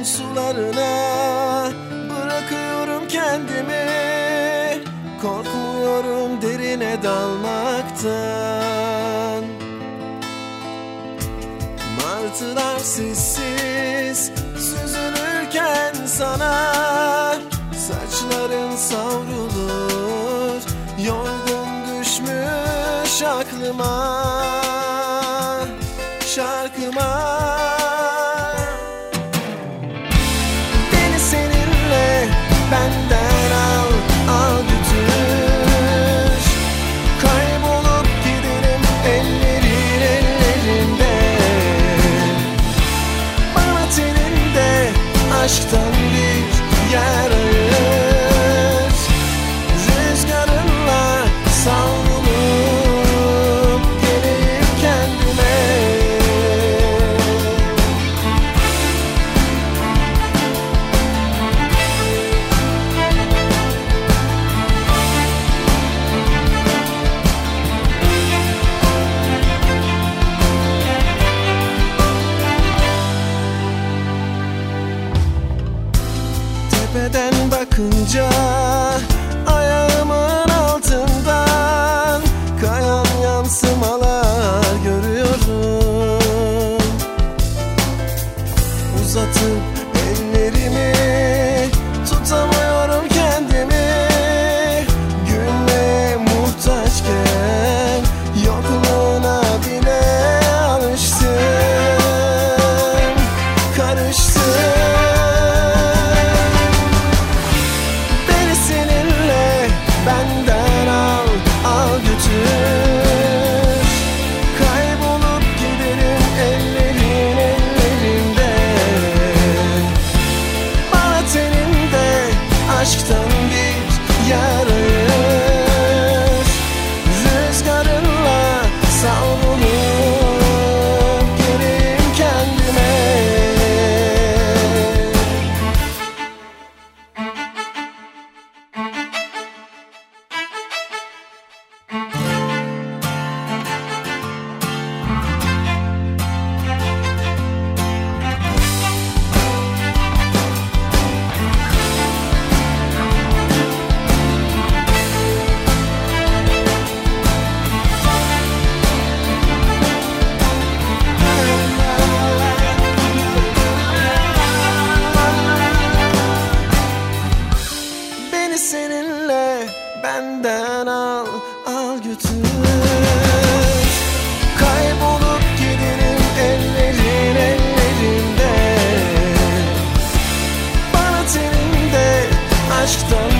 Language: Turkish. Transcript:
sularına bırakıyorum kendimi. Korkmuyorum derine dalmaktan. Martılar sessiz süzülürken sana saçların savrulur, yorgun düşmüş aklıma, şarkıma. Beni seninle benden al, al götür. Kaybolup giderim ellerin ellerinde. Bana teninde aşktan bir yer ayır. Rüzgarınla savrulup geleyim kendime. Tepeden bakınca ayağımın altından kayan yansımalar görüyorum. Uzatıp ellerimi tutamıyorum kendimi. Gülmeye muhtaçken yokluğuna bile alıştım, karıştım. Benden al, al götür. Kaybolup giderim ellerin ellerinde. Bana teninde aşktan bir yer ayır. Rüzgarınla savrulup geleyim kendime. Seninle benden al, al götür. Kaybolup giderim ellerin ellerinde. Bana teninde aşktan